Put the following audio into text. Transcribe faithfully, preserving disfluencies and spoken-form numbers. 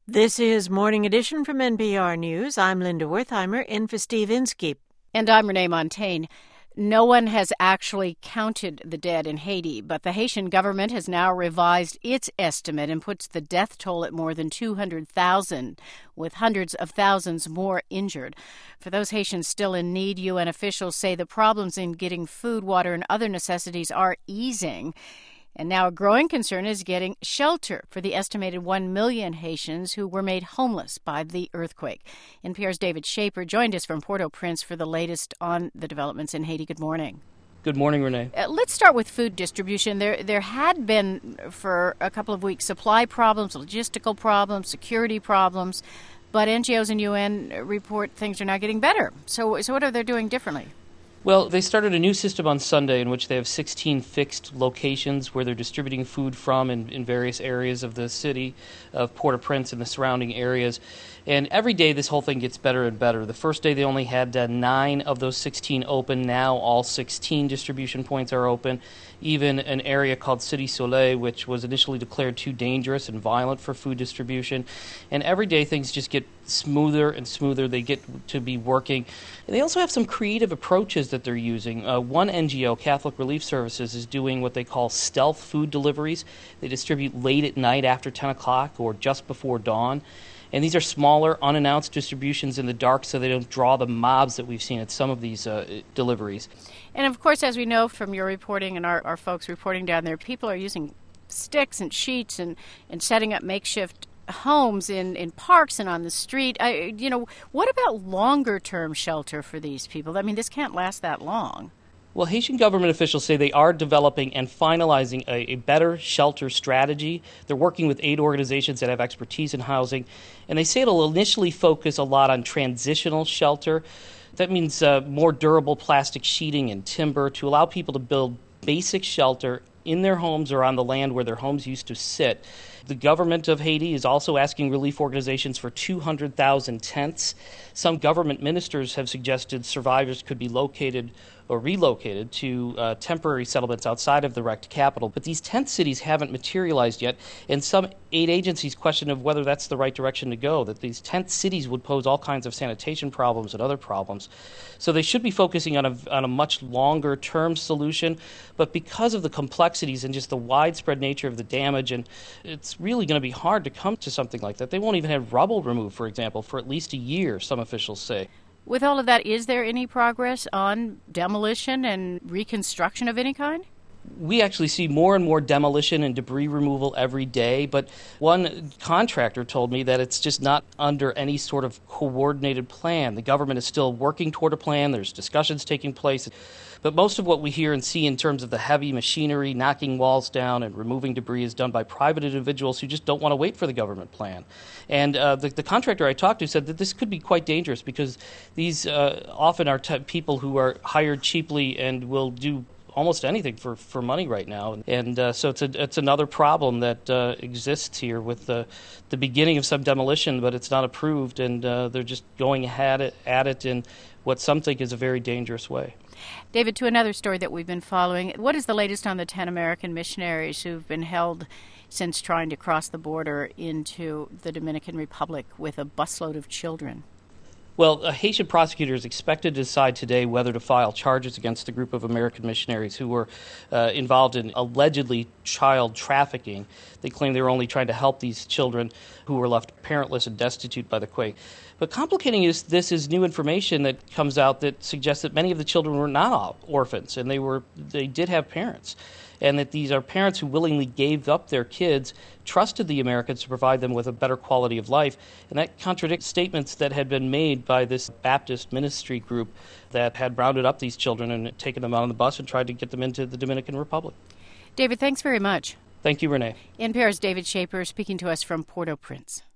This is Morning Edition from N P R News. I'm Linda Wertheimer, in for Steve Inskeep. And I'm Renee Montagne. No one has actually counted the dead in Haiti, but the Haitian government has now revised its estimate and puts the death toll at more than two hundred thousand, with hundreds of thousands more injured. For those Haitians still in need, U N officials say the problems in getting food, water, and other necessities are easing. And now a growing concern is getting shelter for the estimated one million Haitians who were made homeless by the earthquake. N P R's David Shaper joined us from Port-au-Prince for the latest on the developments in Haiti. Good morning. Good morning, Renee. Uh, let's start with food distribution. There there had been, for a couple of weeks, supply problems, logistical problems, security problems, but N G Os and U N report things are now getting better. So, so what are they doing differently? Well, they started a new system on Sunday in which they have sixteen fixed locations where they're distributing food from in, in various areas of the city of Port-au-Prince and the surrounding areas. And every day this whole thing gets better and better. The first day they only had uh, nine of those sixteen open. Now all sixteen distribution points are open. Even an area called Cité Soleil, which was initially declared too dangerous and violent for food distribution. And every day things just get smoother and smoother. They get to be working. And they also have some creative approaches that they're using. Uh, one N G O, Catholic Relief Services, is doing what they call stealth food deliveries. They distribute late at night after ten o'clock or just before dawn. And these are smaller, unannounced distributions in the dark so they don't draw the mobs that we've seen at some of these uh, deliveries. And, of course, as we know from your reporting and our, our folks reporting down there, people are using sticks and sheets and, and setting up makeshift homes in, in parks and on the street. I, you know, what about longer-term shelter for these people? I mean, this can't last that long. Well, Haitian government officials say they are developing and finalizing a, a better shelter strategy. They're working with aid organizations that have expertise in housing, and they say it'll initially focus a lot on transitional shelter. That means uh, more durable plastic sheeting and timber to allow people to build basic shelter in their homes or on the land where their homes used to sit. The government of Haiti is also asking relief organizations for two hundred thousand tents. Some government ministers have suggested survivors could be located or relocated to uh, temporary settlements outside of the wrecked capital. But these tent cities haven't materialized yet, and some aid agencies question of whether that's the right direction to go, that these tent cities would pose all kinds of sanitation problems and other problems. So they should be focusing on a, on a much longer-term solution, but because of the complexities and just the widespread nature of the damage, and it's really going to be hard to come to something like that. They won't even have rubble removed, for example, for at least a year, some officials say. With all of that, is there any progress on demolition and reconstruction of any kind? We actually see more and more demolition and debris removal every day, but one contractor told me that it's just not under any sort of coordinated plan. The government is still working toward a plan. There's discussions taking place. But most of what we hear and see in terms of the heavy machinery, knocking walls down and removing debris is done by private individuals who just don't want to wait for the government plan. And uh, the, the contractor I talked to said that this could be quite dangerous because these uh, often are t- people who are hired cheaply and will do almost anything for, for money right now. And uh, so it's a, it's another problem that uh, exists here with the, the beginning of some demolition, but it's not approved, and uh, they're just going at it, at it in what some think is a very dangerous way. David, to another story that we've been following, what is the latest on the ten American missionaries who've been held since trying to cross the border into the Dominican Republic with a busload of children? Well, a Haitian prosecutor is expected to decide today whether to file charges against a group of American missionaries who were uh, involved in allegedly child trafficking. They claim they were only trying to help these children who were left parentless and destitute by the quake. But complicating is this is new information that comes out that suggests that many of the children were not orphans, and they were they did have parents, and that these are parents who willingly gave up their kids, trusted the Americans to provide them with a better quality of life. And that contradicts statements that had been made by this Baptist ministry group that had rounded up these children and taken them out on the bus and tried to get them into the Dominican Republic. David, thanks very much. Thank you, Renee. N P R's David Shaper speaking to us from Port-au-Prince.